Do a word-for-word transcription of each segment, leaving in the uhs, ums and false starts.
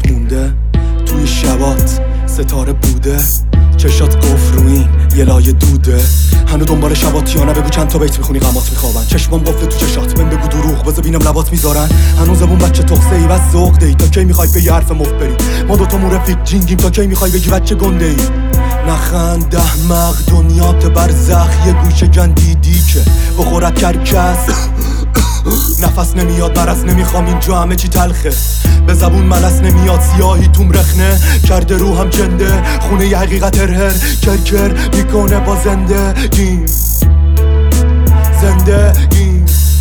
مونده توی شبات ستاره بوده، چشات قفل رو این یه لایه دوده. هنو دنبال شباتیانه بگو چند تا بیت میخونی غمات میخوابن، چشمام قفل تو چشات بهم بگو دروغ بذار بینم لبات میذارن. هنوز زبون بچه تخصه ای و ذوق دی، تا کی میخوای به یه حرف مفت بری؟ ما دوتا مرفیق جینگیم، تا کی میخوای بگی بچه گنده ای؟ نخند احمق دنیات برزخ یه گوشه گندیدی که بخورد کرکس. نفس نمیاد مرس نمیخوام اینجا همه چی تلخه، به زبون ملس نمیاد سیاهی توم رخنه کرده روحم جنده، خونه ی حقیقت هرهر کرکر میکنه با زنده گیم زنده گیم.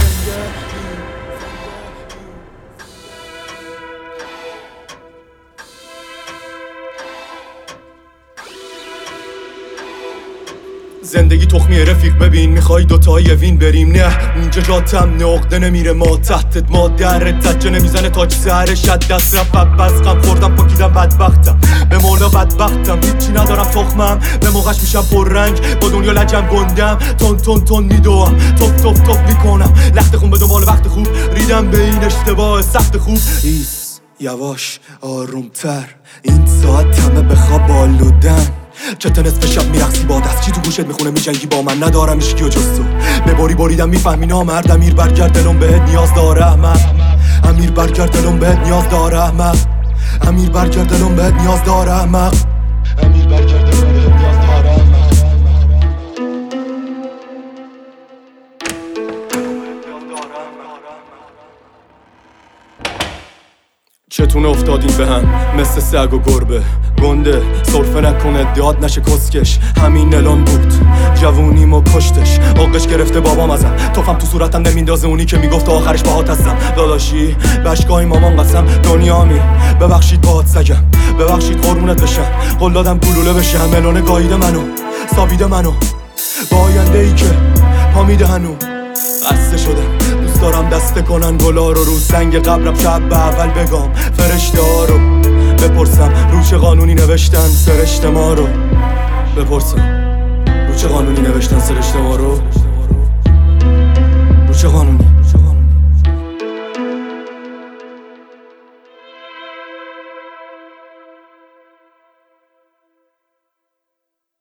زندگی تخمی رفیق ببین، میخوای دوتایی وین بریم؟ نه اینجا جاتم نقده نمیره، ما تحتت ما درت زجه نمیزنه تاج سرشت دست رفت بس غم خوردم پاکیدم بدبختم به مولا بدبختم هیچی ندارم تخمم به موقعش میشم پررنگ با دنیا لجم گندم تون تون تون میدوام توف توف توف میکنم لخت خون بدم مال وقت خوب ریدم به این اشتباه سخت خوب. ایس یواش آرومتر این ساعت همه بخواب آلودن، چطه نصف شب میرقصی با دست چی تو گوشت میخونه میجنگی با من، ندارم اشکی و جستو به باری باریدم میفهمی نامرد. امیر برگرد دلم بهت نیاز داره احمق، امیر برگرد دلم بهت نیاز داره احمق، امیر برگرد دلم بهت نیاز داره احمق، امیر برگرد دلم بهت نیاز داره احمق. چتونه افتادیم به هم مثل سگ و گربه گنده، سرفه نکن ادعاد نشه کسکش، همین الان بود جوونیم و کشتش. آقش گرفته بابام ازم توفم تو صورتم نمیندازه اونی که میگفت آخرش باهات هستم. داداشی بشگاهی مامان قسم دنیامی ببخشید باهات سگم، ببخشید قربونت بشم قول دادم گلوله بشم. الانه گاییده منو سابیده منو با آینده ای که پا میده هنو قصه شدم. دوست دارم دسته کنن گلا رو رو سنگ قبرم شب به اول بگم فرشته ها رو بپرسم رو چه قانونی نوشتن سرشته ما رو، بپرسم رو چه قانونی نوشتن سرشته ما رو.